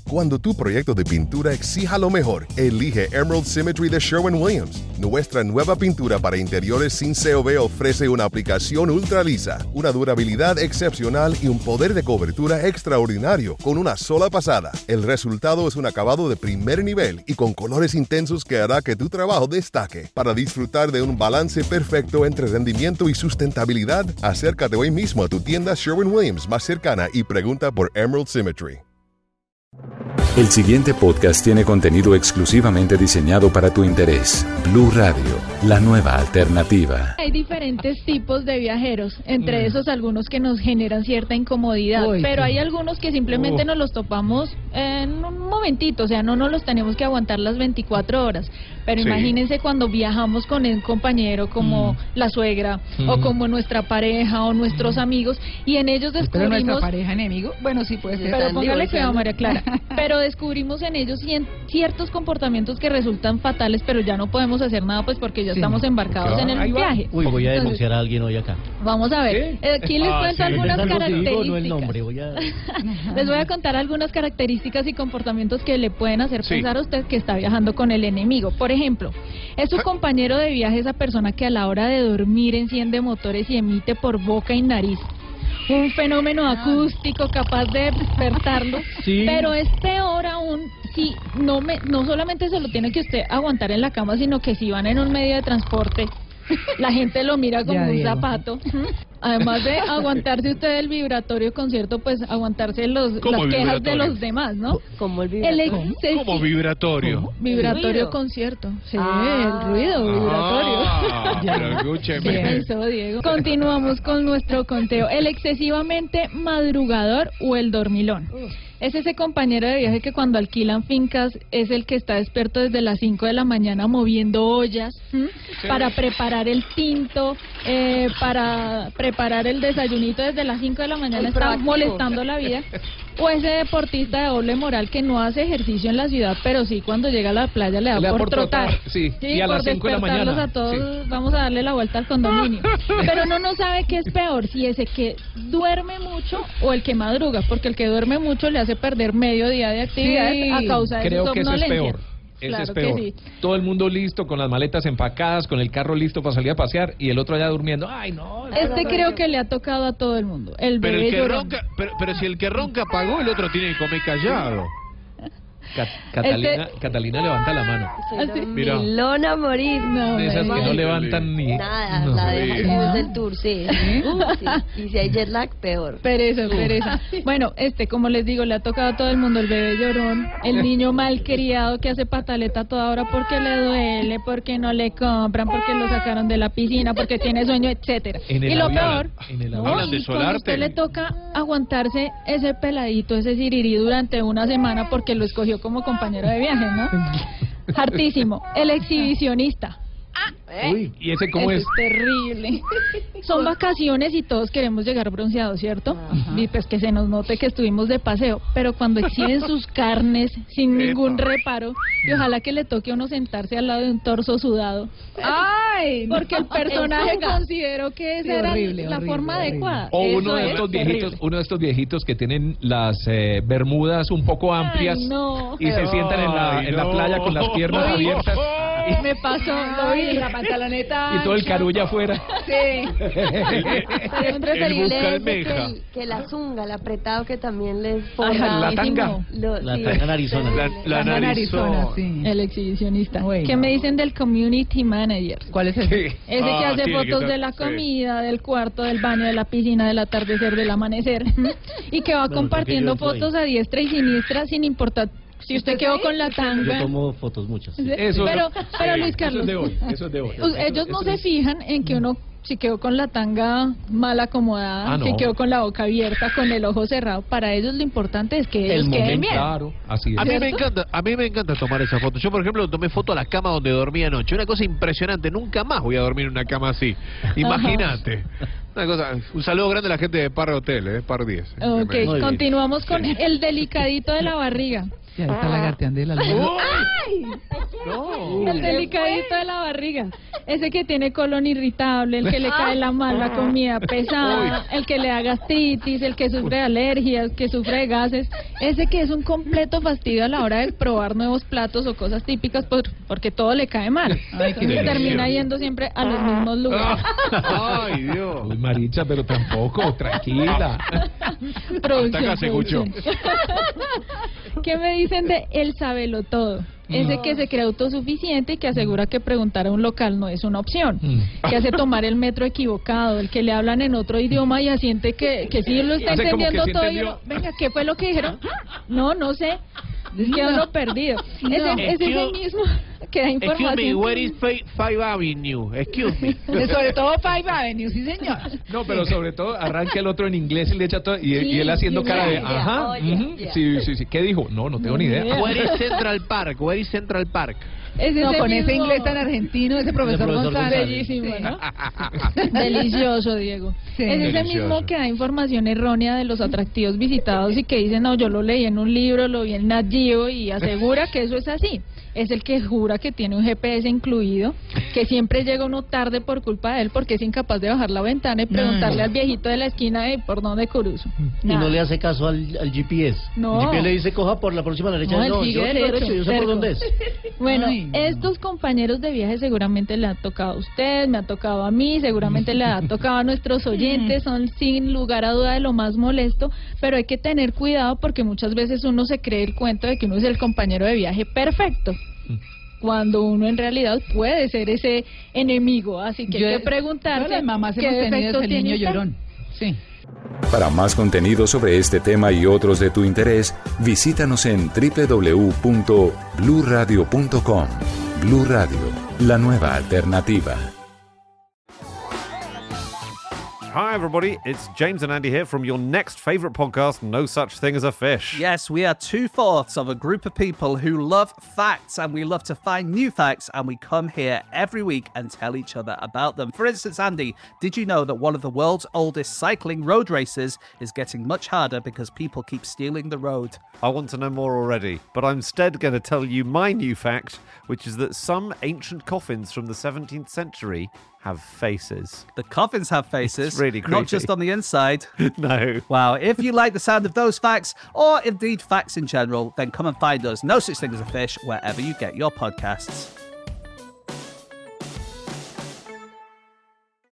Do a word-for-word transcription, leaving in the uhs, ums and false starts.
Cuando tu proyecto de pintura exija lo mejor, elige Emerald Symmetry de Sherwin-Williams. Nuestra nueva pintura para interiores sin C O V ofrece una aplicación ultra lisa, una durabilidad excepcional y un poder de cobertura extraordinario con una sola pasada. El resultado es un acabado de primer nivel y con colores intensos que hará que tu trabajo destaque. Para disfrutar de un balance perfecto entre rendimiento y sustentabilidad, acércate hoy mismo a tu tienda Sherwin-Williams más cercana y pregunta por Emerald Symmetry. El siguiente podcast tiene contenido exclusivamente diseñado para tu interés. Blue Radio, la nueva alternativa. Hay diferentes tipos de viajeros, entre esos algunos que nos generan cierta incomodidad, Uy, pero sí. hay algunos que simplemente uh. nos los topamos en un momentito, o sea, no nos los tenemos que aguantar las veinticuatro horas. Pero sí. imagínense cuando viajamos con un compañero como mm. la suegra, mm. o como nuestra pareja, o nuestros mm. amigos, y en ellos descubrimos... ¿Pero nuestra pareja enemigo? Bueno, sí puede ser. Pero póngale cuidado, María Clara. Pero descubrimos en ellos ciertos comportamientos que resultan fatales, pero ya no podemos hacer nada, pues porque ya sí. estamos embarcados en el Ahí viaje. Uy, voy a Entonces, denunciar a alguien hoy acá. Vamos a ver. ¿Qué? Aquí les ah, cuento sí, algunas características. Digo, no el nombre, voy a... Les voy a contar algunas características y comportamientos que le pueden hacer sí. pensar a usted que está viajando con el enemigo. Por ejemplo, es su compañero de viaje esa persona que a la hora de dormir enciende motores y emite por boca y nariz un fenómeno acústico capaz de despertarlo, sí. pero es peor aún si no me no solamente se lo tiene que usted aguantar en la cama, sino que si van en un medio de transporte, la gente lo mira como ya, un Diego. zapato. Además de aguantarse usted el vibratorio concierto, pues aguantarse los las quejas de los demás, ¿no? Como el vibratorio. El ¿Cómo vibratorio? ¿Cómo? Vibratorio concierto. Sí, ah. el ruido vibratorio. Ah, pero escúcheme. ¿Qué hizo, Diego? Continuamos con nuestro conteo. El excesivamente madrugador o el dormilón. Uh. Es ese compañero de viaje que cuando alquilan fincas es el que está despierto desde las cinco de la mañana moviendo ollas ¿sí? para preparar el tinto, eh, para preparar el desayunito desde las cinco de la mañana, está molestando la vida. O ese deportista de doble moral que no hace ejercicio en la ciudad, pero sí cuando llega a la playa le da, le da por, por trotar. trotar. Sí, sí, y a las cinco de la mañana. A todos, sí. Vamos a darle la vuelta al condominio. Pero no no sabe qué es peor, si ese que duerme mucho o el que madruga, porque el que duerme mucho le hace perder medio día de actividad sí, a causa de creo su que eso es peor. Ese claro es peor. Sí. Todo el mundo listo, con las maletas empacadas, con el carro listo para salir a pasear y el otro allá durmiendo. Ay, no. Este no, creo no. que le ha tocado a todo el mundo. El pero, bebé el que ronca, pero, pero si el que ronca pagó, el otro tiene que comer callado. Cat Catalina, este... Catalina levanta la mano. Milona morir. No, de esas que no levantan ni nada, no, la sí. deja del tour, sí. Uh, sí. Y si hay jet lag, peor. Pereza, pereza. Bueno, este, como les digo, le ha tocado a todo el mundo el bebé llorón, el niño malcriado que hace pataleta toda hora porque le duele, porque no le compran, porque lo sacaron de la piscina, porque tiene sueño, etcétera. Y lo peor, no, y cuando a usted le toca aguantarse ese peladito, ese sirirí durante una semana porque lo escogió como compañero de viaje, ¿no? Hartísimo. El exhibicionista. ¿Eh? Uy, ¿y ese cómo es? Es terrible. Son vacaciones y todos queremos llegar bronceados, ¿cierto? Ajá. Y pues que se nos note que estuvimos de paseo, pero cuando exhiben sus carnes sin ningún reparo, y ojalá que le toque a uno sentarse al lado de un torso sudado. ¡Ay! Porque el personaje consideró que esa sí, era horrible, la horrible, forma horrible. adecuada. O uno de estos viejitos, terrible. uno de estos viejitos que tienen las eh, bermudas un poco amplias. Ay, no. Y se sientan en la, en la playa con las piernas Ay, abiertas. Y me pasó, lo vi, la pantaloneta y todo el carulla afuera. Sí. Pero es preferible el que, el, que la zunga, el apretado que también les pone. La tanga. Lo, la sí, tanga narizona. La, la, la narizona, sí. El exhibicionista. Bueno. ¿Qué me dicen del community manager? ¿Cuál es ese? Ese ah, que hace fotos que estar, de la comida, sí. del cuarto, del baño, de la piscina, del atardecer, del amanecer. Y que va bueno, compartiendo fotos a diestra y siniestra sin importar. Si usted quedó con la tanga... Yo tomo fotos muchas. Sí. Eso, pero, pero Luis Carlos... Eso es de hoy, eso es de hoy. Ellos eso, no eso se es... fijan en que uno, si quedó con la tanga mal acomodada, ah, no. si quedó con la boca abierta, con el ojo cerrado. Para ellos lo importante es que ellos el queden momento, bien. Claro, así es. A mí me encanta, a mí me encanta tomar esa foto. Yo, por ejemplo, tomé foto a la cama donde dormía anoche. Una cosa impresionante. Nunca más voy a dormir en una cama así. Imagínate. Una cosa, un saludo grande a la gente de Par Hotel, eh, Par diez. Ok, continuamos con el delicadito de la barriga. Ya está la garteandela. ¡Ay! No. El delicadito de la barriga. Ese que tiene colon irritable, el que le cae la mal la comida pesada, el que le da gastritis, el que sufre de alergias, que sufre de gases. Ese que es un completo fastidio a la hora de probar nuevos platos o cosas típicas por, porque todo le cae mal. Ay, entonces termina yendo siempre a los mismos lugares. Ay, Dios. Uy, Maricha, pero tampoco, tranquila. Producción, Hasta acá se escuchó. ¿Qué me dicen de el sabelotodo? Ese que se cree autosuficiente y que asegura que preguntar a un local no es una opción. Que hace tomar el metro equivocado, el que le hablan en otro idioma y asiente que, que sí lo está Hace como entendiendo que sí todo. entendió. Y uno, venga, ¿qué fue lo que dijeron? No, no sé. Queda uno perdido. No. Ese, es ese mismo que da información. Excuse me, where is Five Avenue? Excuse me. Sobre todo Five Avenue, sí señor. No, pero sobre todo arranca el otro en inglés y le echa todo, y, Sí, y él haciendo sí, cara de, yeah, ajá, oh, yeah, ujú, yeah. sí, sí, sí, ¿qué dijo? No, no tengo ni idea. idea. Where is Central Park? Where is Central Park? Ese No, es con el ese mismo- inglés tan argentino, ese profesor, profesor González. González. Bellísimo, Sí. ¿no? Delicioso, Diego. Sí. Es ese Delicioso. mismo que da información errónea de los atractivos visitados y que dice, no, yo lo leí en un libro, lo vi en Nat Geo y asegura que eso es así. Es el que jura que tiene un G P S incluido, que siempre llega uno tarde por culpa de él porque es incapaz de bajar la ventana y preguntarle al viejito de la esquina de por dónde cruzo. Y Nada. no le hace caso al, al G P S. No. El G P S le dice, coja por la próxima derecha. No, él No, sigue yo sigo derecho, derecho, yo sé por terco. dónde es. Bueno, Ay, no. estos compañeros de viaje seguramente le han tocado a usted, me ha tocado a mí, seguramente le ha tocado a nuestros oyentes, son sin lugar a duda de lo más molesto, pero hay que tener cuidado porque muchas veces uno se cree el cuento de que uno es el compañero de viaje perfecto, cuando uno en realidad puede ser ese enemigo, así que Yo- hay que preguntarse todas las mamás qué hemos tenido defectos ese tiene niño usted. llorón. Sí. Para más contenido sobre este tema y otros de tu interés, visítanos en doble u doble u doble u punto blue radio punto com. Blue Radio, la nueva alternativa. Hi, everybody. It's James and Andy here from your next favourite podcast, No Such Thing as a Fish. Yes, we are two-fourths of a group of people who love facts and we love to find new facts and we come here every week and tell each other about them. For instance, Andy, did you know that one of the world's oldest cycling road races is getting much harder because people keep stealing the road? I want to know more already, but I'm instead going to tell you my new fact, which is that some ancient coffins from the seventeenth century have faces. The coffins have faces, It's really not creepy. just on the inside. No. Wow, if you like the sound of those facts, or indeed facts in general, then come and find us, No Such Thing as a Fish, wherever you get your podcasts.